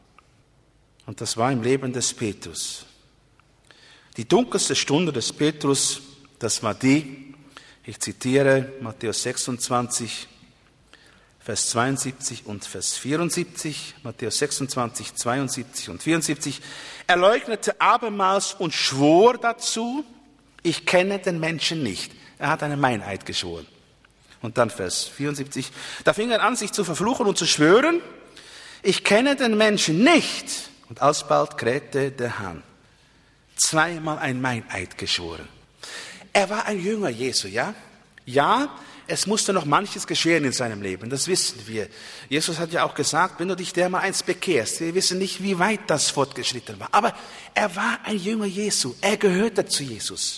Und das war im Leben des Petrus. Die dunkelste Stunde des Petrus, das war die, ich zitiere Matthäus sechsundzwanzig, Vers zweiundsiebzig und Vers vierundsiebzig, Matthäus sechsundzwanzig, zweiundsiebzig und vierundsiebzig. Er leugnete abermals und schwor dazu, ich kenne den Menschen nicht. Er hat einen Meineid geschworen. Und dann Vers vierundsiebzig. Da fing er an, sich zu verfluchen und zu schwören, ich kenne den Menschen nicht. Und alsbald krähte der Hahn. Zweimal ein Meineid geschworen. Er war ein Jünger Jesu, ja? Ja, es musste noch manches geschehen in seinem Leben, das wissen wir. Jesus hat ja auch gesagt, wenn du dich dermalst bekehrst, wir wissen nicht, wie weit das fortgeschritten war. Aber er war ein Jünger Jesu, er gehörte zu Jesus.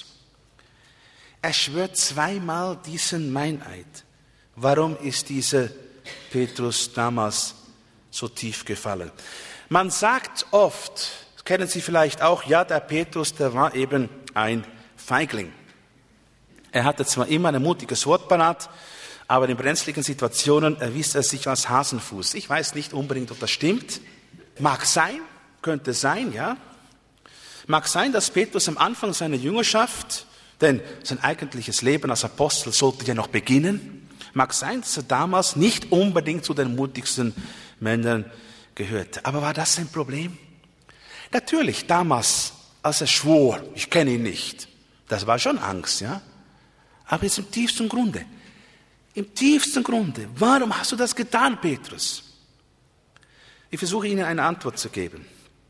Er schwört zweimal diesen Meineid. Warum ist dieser Petrus damals so tief gefallen? Man sagt oft, das kennen Sie vielleicht auch, ja, der Petrus, der war eben ein Feigling. Er hatte zwar immer ein mutiges Wort parat, aber in brenzligen Situationen erwies er sich als Hasenfuß. Ich weiß nicht unbedingt, ob das stimmt. Mag sein, könnte sein, ja. Mag sein, dass Petrus am Anfang seiner Jüngerschaft, denn sein eigentliches Leben als Apostel sollte ja noch beginnen, mag sein, dass er damals nicht unbedingt zu den mutigsten Männern gehörte. Aber war das ein Problem? Natürlich, damals, als er schwor, ich kenne ihn nicht, das war schon Angst, ja. Aber jetzt im tiefsten Grunde, im tiefsten Grunde, warum hast du das getan, Petrus? Ich versuche Ihnen eine Antwort zu geben.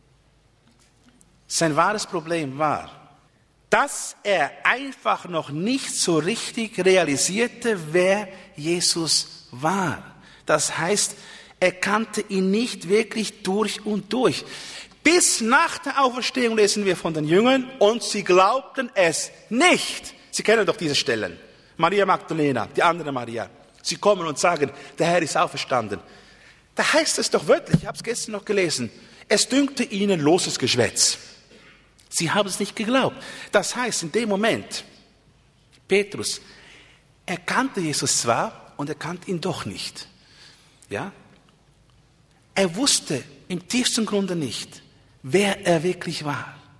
Sein wahres Problem war, dass er einfach noch nicht so richtig realisierte, wer Jesus war. Das heißt, er kannte ihn nicht wirklich durch und durch. Bis nach der Auferstehung lesen wir von den Jüngern und sie glaubten es nicht. Sie kennen doch diese Stellen. Maria Magdalena, die andere Maria. Sie kommen und sagen, der Herr ist auferstanden. Da heißt es doch wörtlich, ich habe es gestern noch gelesen, es dünkte ihnen loses Geschwätz. Sie haben es nicht geglaubt. Das heißt, in dem Moment, Petrus, er kannte Jesus zwar und er kannte ihn doch nicht. Ja? Er wusste im tiefsten Grunde nicht, wer er wirklich war.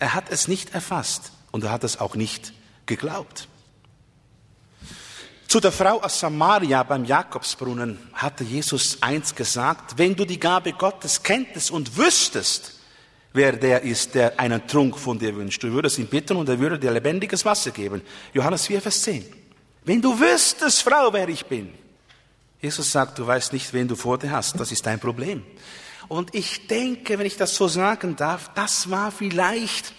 Er hat es nicht erfasst und er hat es auch nicht geglaubt. Zu der Frau aus Samaria beim Jakobsbrunnen hatte Jesus eins gesagt: Wenn du die Gabe Gottes kenntest und wüsstest, wer der ist, der einen Trunk von dir wünscht, du würdest ihn bitten und er würde dir lebendiges Wasser geben. Johannes vier, Vers zehn. Wenn du wüsstest, Frau, wer ich bin. Jesus sagt, du weißt nicht, wen du vor dir hast. Das ist dein Problem. Und ich denke, wenn ich das so sagen darf, das war vielleicht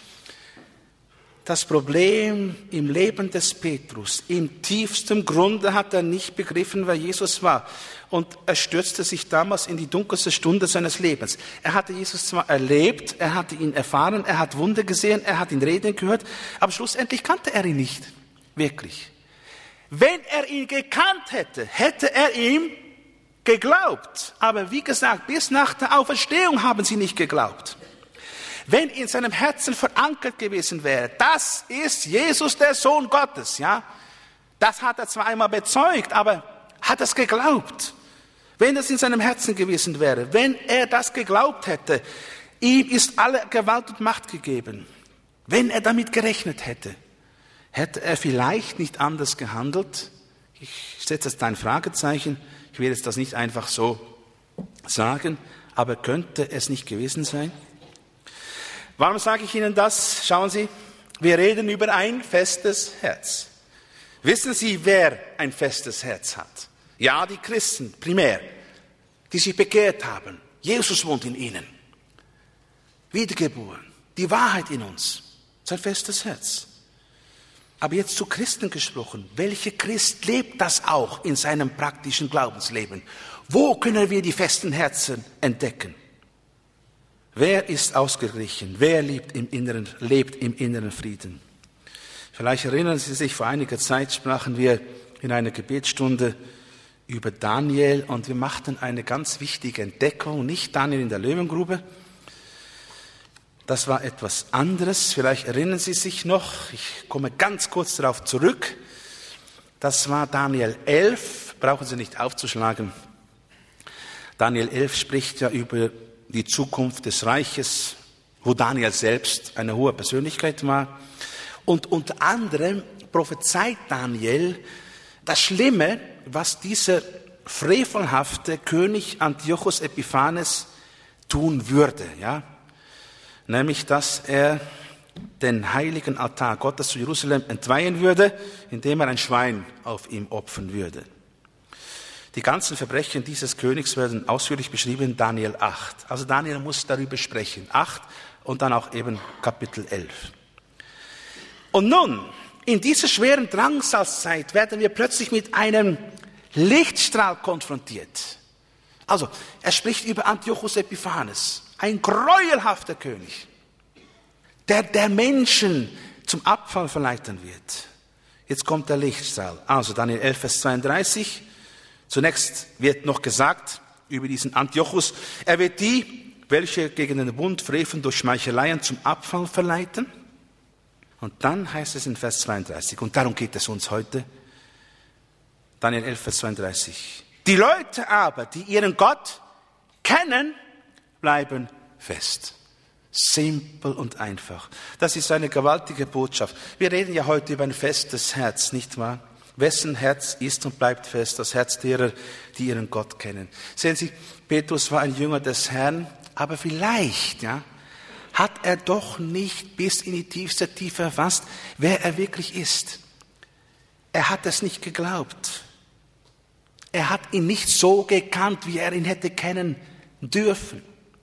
das Problem im Leben des Petrus. Im tiefsten Grunde hat er nicht begriffen, wer Jesus war. Und er stürzte sich damals in die dunkelste Stunde seines Lebens. Er hatte Jesus zwar erlebt, er hatte ihn erfahren, er hat Wunder gesehen, er hat ihn reden gehört, aber schlussendlich kannte er ihn nicht. Wirklich. Wenn er ihn gekannt hätte, hätte er ihm geglaubt. Aber wie gesagt, bis nach der Auferstehung haben sie nicht geglaubt. Wenn in seinem Herzen verankert gewesen wäre, das ist Jesus, der Sohn Gottes, ja, das hat er zwar einmal bezeugt, aber hat es geglaubt. Wenn das in seinem Herzen gewesen wäre, wenn er das geglaubt hätte, ihm ist alle Gewalt und Macht gegeben, wenn er damit gerechnet hätte, hätte er vielleicht nicht anders gehandelt? Ich setze jetzt ein Fragezeichen, ich will jetzt das nicht einfach so sagen, aber könnte es nicht gewesen sein? Warum sage ich Ihnen das? Schauen Sie, wir reden über ein festes Herz. Wissen Sie, wer ein festes Herz hat? Ja, die Christen primär, die sich bekehrt haben. Jesus wohnt in ihnen. Wiedergeboren, die Wahrheit in uns. Das ist ein festes Herz. Aber jetzt zu Christen gesprochen. Welcher Christ lebt das auch in seinem praktischen Glaubensleben? Wo können wir die festen Herzen entdecken? Wer ist ausgeglichen? Wer lebt im inneren, lebt im inneren Frieden? Vielleicht erinnern Sie sich, vor einiger Zeit sprachen wir in einer Gebetsstunde über Daniel und wir machten eine ganz wichtige Entdeckung, nicht Daniel in der Löwengrube. Das war etwas anderes, vielleicht erinnern Sie sich noch, ich komme ganz kurz darauf zurück. Das war Daniel elf, brauchen Sie nicht aufzuschlagen. Daniel elf spricht ja über die Zukunft des Reiches, wo Daniel selbst eine hohe Persönlichkeit war. Und unter anderem prophezeit Daniel das Schlimme, was dieser frevelhafte König Antiochus Epiphanes tun würde, ja. Nämlich, dass er den heiligen Altar Gottes zu Jerusalem entweihen würde, indem er ein Schwein auf ihm opfern würde. Die ganzen Verbrechen dieses Königs werden ausführlich beschrieben in Daniel acht. Also Daniel muss darüber sprechen. acht und dann auch eben Kapitel elf. Und nun, in dieser schweren Drangsalzzeit werden wir plötzlich mit einem Lichtstrahl konfrontiert. Also, er spricht über Antiochus Epiphanes, ein gräuelhafter König, der der Menschen zum Abfall verleiten wird. Jetzt kommt der Lichtstrahl. Also Daniel elf, Vers zweiunddreißig. Zunächst wird noch gesagt über diesen Antiochus, er wird die, welche gegen den Bund freveln, durch Schmeicheleien zum Abfall verleiten. Und dann heißt es in Vers zweiunddreißig, und darum geht es uns heute, Daniel elf, Vers zweiunddreißig. Die Leute aber, die ihren Gott kennen, bleiben fest. Simpel und einfach. Das ist eine gewaltige Botschaft. Wir reden ja heute über ein festes Herz, nicht wahr? Wessen Herz ist und bleibt fest? Das Herz derer, die ihren Gott kennen. Sehen Sie, Petrus war ein Jünger des Herrn, aber vielleicht, ja, hat er doch nicht bis in die tiefste Tiefe erfasst, wer er wirklich ist. Er hat es nicht geglaubt. Er hat ihn nicht so gekannt, wie er ihn hätte kennen dürfen.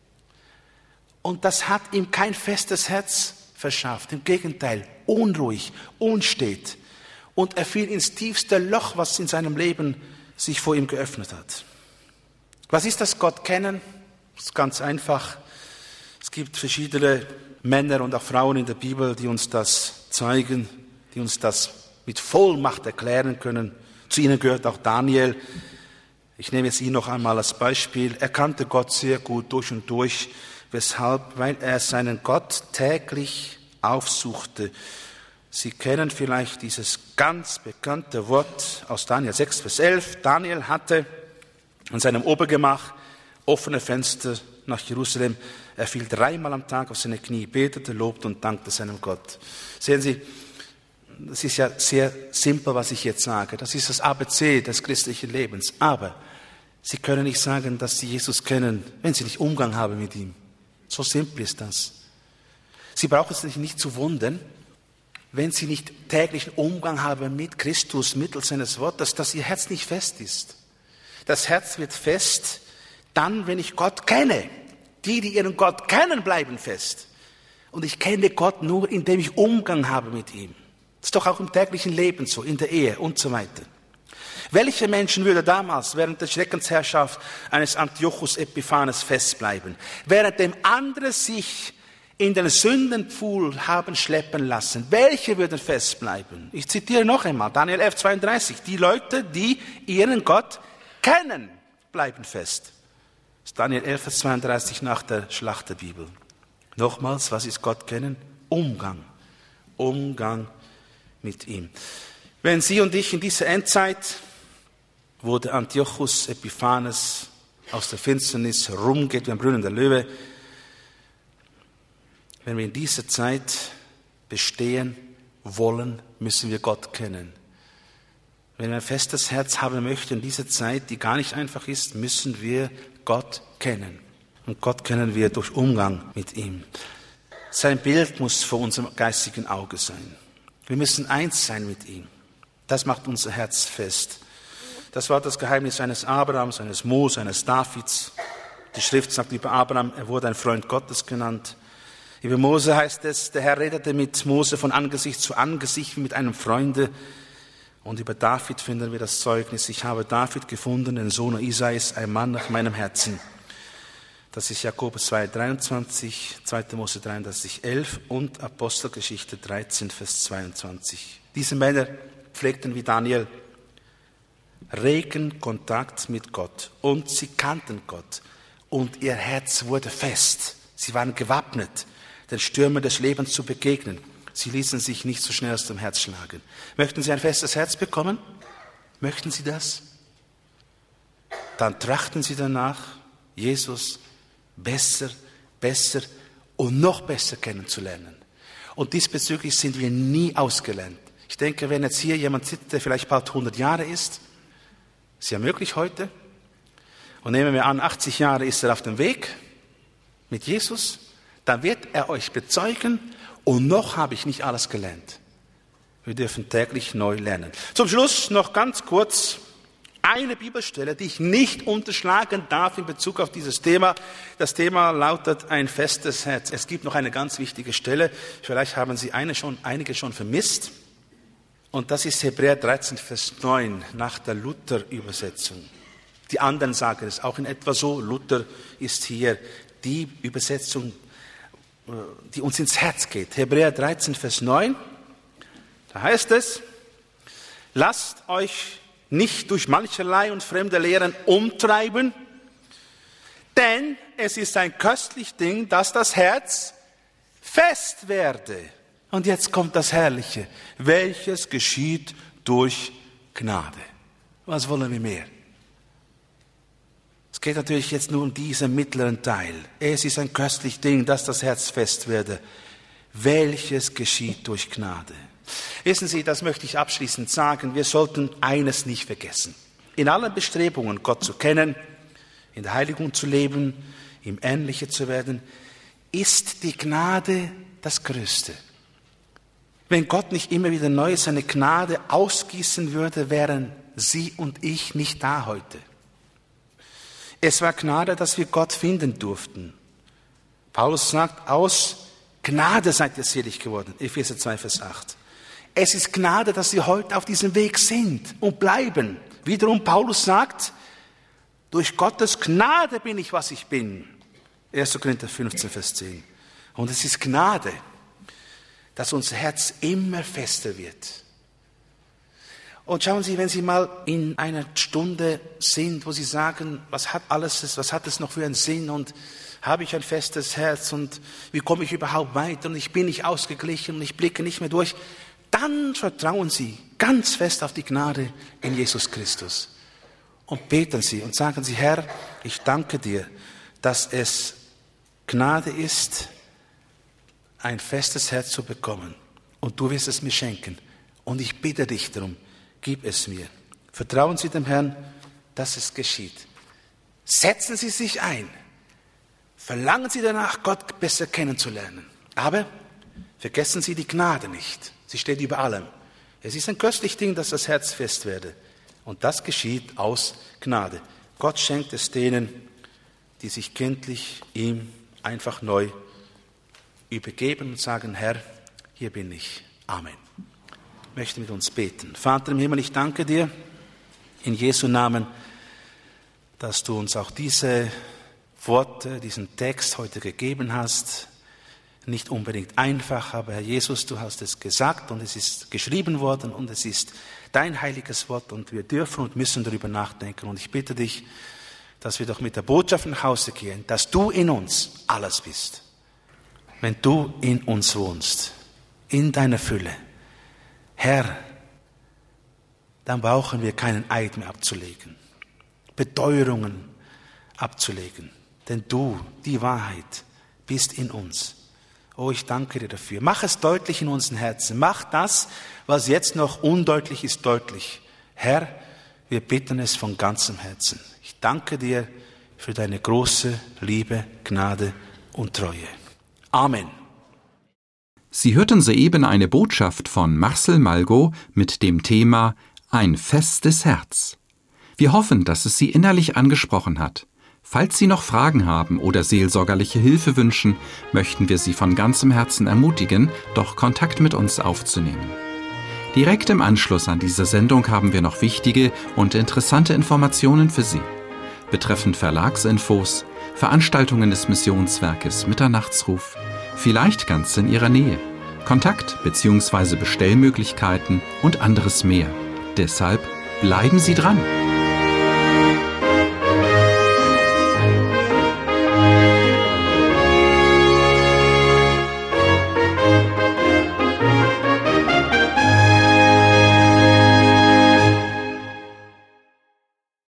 Und das hat ihm kein festes Herz verschafft. Im Gegenteil, unruhig, unstet. Und er fiel ins tiefste Loch, was in seinem Leben sich vor ihm geöffnet hat. Was ist das Gott kennen? Das ist ganz einfach. Es gibt verschiedene Männer und auch Frauen in der Bibel, die uns das zeigen, die uns das mit Vollmacht erklären können. Zu ihnen gehört auch Daniel. Ich nehme jetzt ihn noch einmal als Beispiel. Er kannte Gott sehr gut durch und durch. Weshalb? Weil er seinen Gott täglich aufsuchte. Sie kennen vielleicht dieses ganz bekannte Wort aus Daniel sechs, Vers elf. Daniel hatte in seinem Obergemach offene Fenster nach Jerusalem. Er fiel dreimal am Tag auf seine Knie, betete, lobte und dankte seinem Gott. Sehen Sie, das ist ja sehr simpel, was ich jetzt sage. Das ist das A B C des christlichen Lebens. Aber Sie können nicht sagen, dass Sie Jesus kennen, wenn Sie nicht Umgang haben mit ihm. So simpel ist das. Sie brauchen sich nicht zu wundern, wenn Sie nicht täglichen Umgang haben mit Christus mittels seines Wortes, dass Ihr Herz nicht fest ist. Das Herz wird fest dann, wenn ich Gott kenne. Die, die ihren Gott kennen, bleiben fest. Und ich kenne Gott nur, indem ich Umgang habe mit ihm. Das ist doch auch im täglichen Leben so, in der Ehe und so weiter. Welche Menschen würde damals während der Schreckensherrschaft eines Antiochus Epiphanes festbleiben? Währenddem andere sich in den Sündenpfuhl haben schleppen lassen. Welche würden festbleiben? Ich zitiere noch einmal, Daniel elf zweiunddreißig. Die Leute, die ihren Gott kennen, bleiben fest. Das ist Daniel elf zweiunddreißig nach der Schlacht der Bibel. Nochmals, was ist Gott kennen? Umgang. Umgang mit ihm. Wenn Sie und ich in dieser Endzeit, wo der Antiochus Epiphanes aus der Finsternis herumgeht wie ein brüllender Löwe, wenn wir in dieser Zeit bestehen wollen, müssen wir Gott kennen. Wenn wir ein festes Herz haben möchten in dieser Zeit, die gar nicht einfach ist, müssen wir Gott kennen. Und Gott kennen wir durch Umgang mit ihm. Sein Bild muss vor unserem geistigen Auge sein. Wir müssen eins sein mit ihm. Das macht unser Herz fest. Das war das Geheimnis eines Abrahams, eines Mose, eines Davids. Die Schrift sagt über Abraham, er wurde ein Freund Gottes genannt. Über Mose heißt es, der Herr redete mit Mose von Angesicht zu Angesicht wie mit einem Freunde. Und über David finden wir das Zeugnis, ich habe David gefunden, den Sohn Isais, ein Mann nach meinem Herzen. Das ist Jakobus zwei dreiundzwanzig, zweiter Mose dreiunddreißig elf und Apostelgeschichte dreizehn, Vers zweiundzwanzig. Diese Männer pflegten wie Daniel regen Kontakt mit Gott und sie kannten Gott und ihr Herz wurde fest. Sie waren gewappnet, den Stürmen des Lebens zu begegnen. Sie ließen sich nicht so schnell aus dem Herz schlagen. Möchten Sie ein festes Herz bekommen? Möchten Sie das? Dann trachten Sie danach, Jesus besser, besser und noch besser kennenzulernen. Und diesbezüglich sind wir nie ausgelernt. Ich denke, wenn jetzt hier jemand sitzt, der vielleicht bald hundert Jahre ist, ist ja möglich heute, und nehmen wir an, achtzig Jahre ist er auf dem Weg mit Jesus, dann wird er euch bezeugen, und noch habe ich nicht alles gelernt. Wir dürfen täglich neu lernen. Zum Schluss noch ganz kurz eine Bibelstelle, die ich nicht unterschlagen darf in Bezug auf dieses Thema. Das Thema lautet ein festes Herz. Es gibt noch eine ganz wichtige Stelle. Vielleicht haben Sie eine schon, einige schon vermisst. Und das ist Hebräer dreizehn, Vers neun nach der Luther-Übersetzung. Die anderen sagen es auch in etwa so. Luther ist hier die Übersetzung, die uns ins Herz geht. Hebräer dreizehn, Vers neun, da heißt es, lasst euch nicht durch mancherlei und fremde Lehren umtreiben, denn es ist ein köstlich Ding, dass das Herz fest werde. Und jetzt kommt das Herrliche, welches geschieht durch Gnade. Was wollen wir mehr? Es geht natürlich jetzt nur um diesen mittleren Teil. Es ist ein köstlich Ding, dass das Herz fest werde. Welches geschieht durch Gnade. Wissen Sie, das möchte ich abschließend sagen, wir sollten eines nicht vergessen. In allen Bestrebungen, Gott zu kennen, in der Heiligung zu leben, ihm ähnlicher zu werden, ist die Gnade das Größte. Wenn Gott nicht immer wieder neu seine Gnade ausgießen würde, wären Sie und ich nicht da heute. Es war Gnade, dass wir Gott finden durften. Paulus sagt, aus Gnade seid ihr selig geworden. Epheser zwei, Vers acht. Es ist Gnade, dass wir heute auf diesem Weg sind und bleiben. Wiederum Paulus sagt, durch Gottes Gnade bin ich, was ich bin. erster Korinther fünfzehn, Vers zehn. Und es ist Gnade, dass unser Herz immer fester wird. Und schauen Sie, wenn Sie mal in einer Stunde sind, wo Sie sagen, was hat alles, was hat es noch für einen Sinn und habe ich ein festes Herz und wie komme ich überhaupt weiter und ich bin nicht ausgeglichen und ich blicke nicht mehr durch, dann vertrauen Sie ganz fest auf die Gnade in Jesus Christus. und beten Sie und sagen Sie, Herr, ich danke dir, dass es Gnade ist, ein festes Herz zu bekommen. Und du wirst es mir schenken. Und ich bitte dich darum, gib es mir. Vertrauen Sie dem Herrn, dass es geschieht. Setzen Sie sich ein. Verlangen Sie danach, Gott besser kennenzulernen. Aber vergessen Sie die Gnade nicht. Sie steht über allem. Es ist ein köstliches Ding, dass das Herz fest werde. Und das geschieht aus Gnade. Gott schenkt es denen, die sich kindlich ihm einfach neu übergeben und sagen, Herr, hier bin ich. Amen. Ich möchte mit uns beten. Vater im Himmel, ich danke dir in Jesu Namen, dass du uns auch diese Worte, diesen Text heute gegeben hast. Nicht unbedingt einfach, aber Herr Jesus, du hast es gesagt und es ist geschrieben worden und es ist dein heiliges Wort und wir dürfen und müssen darüber nachdenken. Und ich bitte dich, dass wir doch mit der Botschaft nach Hause gehen, dass du in uns alles bist. Wenn du in uns wohnst, in deiner Fülle, Herr, dann brauchen wir keinen Eid mehr abzulegen, Beteuerungen abzulegen, denn du, die Wahrheit, bist in uns. Oh, ich danke dir dafür. Mach es deutlich in unseren Herzen. Mach das, was jetzt noch undeutlich ist, deutlich. Herr, wir bitten es von ganzem Herzen. Ich danke dir für deine große Liebe, Gnade und Treue. Amen. Sie hörten soeben eine Botschaft von Marcel Malgo mit dem Thema Ein festes Herz. Wir hoffen, dass es Sie innerlich angesprochen hat. Falls Sie noch Fragen haben oder seelsorgerliche Hilfe wünschen, möchten wir Sie von ganzem Herzen ermutigen, doch Kontakt mit uns aufzunehmen. Direkt im Anschluss an diese Sendung haben wir noch wichtige und interessante Informationen für Sie. Betreffend Verlagsinfos, Veranstaltungen des Missionswerkes Mitternachtsruf, vielleicht ganz in Ihrer Nähe, Kontakt- bzw. Bestellmöglichkeiten und anderes mehr. Deshalb bleiben Sie dran!